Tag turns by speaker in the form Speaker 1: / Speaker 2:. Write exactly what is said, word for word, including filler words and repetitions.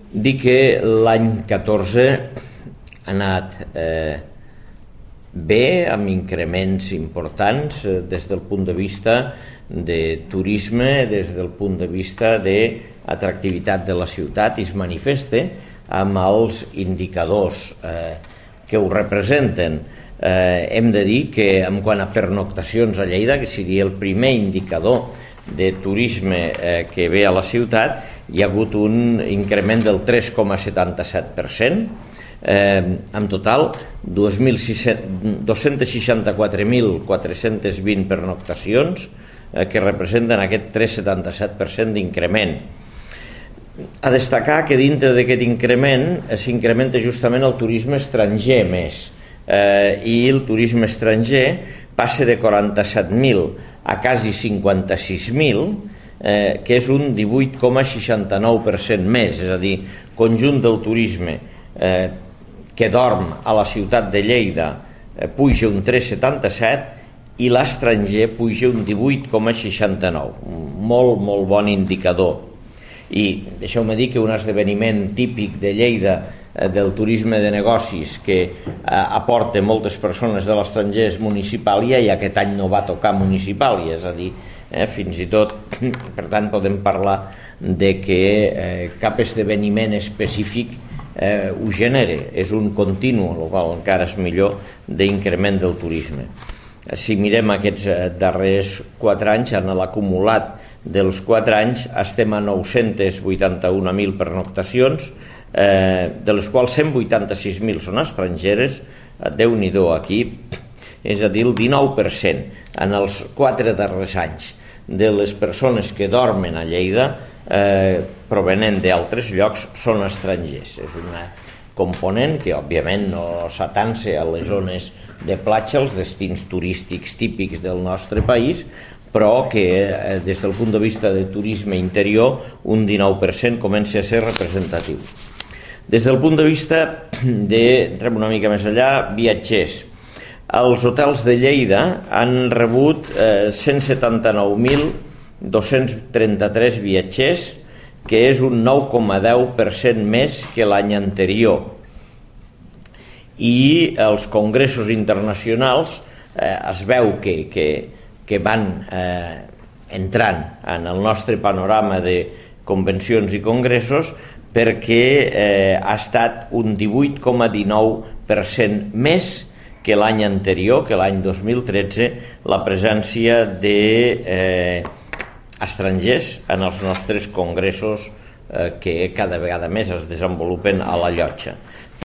Speaker 1: dir que l'any catorze ha anat eh, bé, amb increments importants eh, des del punt de vista de turisme, des del punt de vista d'atractivitat de la ciutat, i es manifesta amb els indicadors eh, que ho representen. Eh, hem de dir que en quant a pernoctacions a Lleida, que seria el primer indicador de turisme eh, que ve a la ciutat, hi ha hagut un increment del tres coma setanta-set per cent, eh, en total dos-cents seixanta-quatre mil quatre-cents vint pernoctacions, eh, que representen aquest tres coma setanta-set per cent d'increment. A destacar que dintre d'aquest increment s'incrementa justament el turisme estranger més, eh, i el turisme estranger passa de quaranta-set mil a quasi cinquanta-sis mil, eh, que és un divuit coma seixanta-nou per cent més, és a dir, conjunt del turisme eh, que dorm a la ciutat de Lleida eh, puja un tres coma setanta-set i l'estranger puja un divuit coma seixanta-nou, molt, molt bon indicador. I deixeu-me dir que un esdeveniment típic de Lleida eh, del turisme de negocis que eh, aporta moltes persones de l'estranger és Municipàlia, i aquest any no va tocar Municipàlia, és a dir, eh, fins i tot, per tant podem parlar de que eh, cap esdeveniment específic eh, ho genera, és un continu, el qual encara és millor, d'increment del turisme. Si mirem aquests eh, darrers quatre anys, en l'acumulat dels quatre anys estem a nou-cents vuitanta-un mil pernoctacions, eh, de les quals cent vuitanta-sis mil són estrangeres, eh, Déu-n'hi-do aquí, és a dir, el dinou per cent en els quatre darrers anys de les persones que dormen a Lleida eh, provenent d'altres llocs són estrangers. És una component que òbviament no s'atansa a les zones de platja, els destins turístics típics del nostre país, però que eh, des del punt de vista de turisme interior un dinou per cent comença a ser representatiu. Des del punt de vista de, entrem una mica més allà, viatgers. Els hotels de Lleida han rebut eh, cent setanta-nou mil dos-cents trenta-tres viatgers, que és un nou coma deu per cent més que l'any anterior. I els congressos internacionals eh, es veu que, que, que van eh, entrant en el nostre panorama de convencions i congressos, perquè eh, ha estat un divuit coma dinou per cent més que l'any anterior, que l'any dos mil tretze, la presència de eh, estrangers en els nostres congressos eh, que cada vegada més es desenvolupen a la llotja.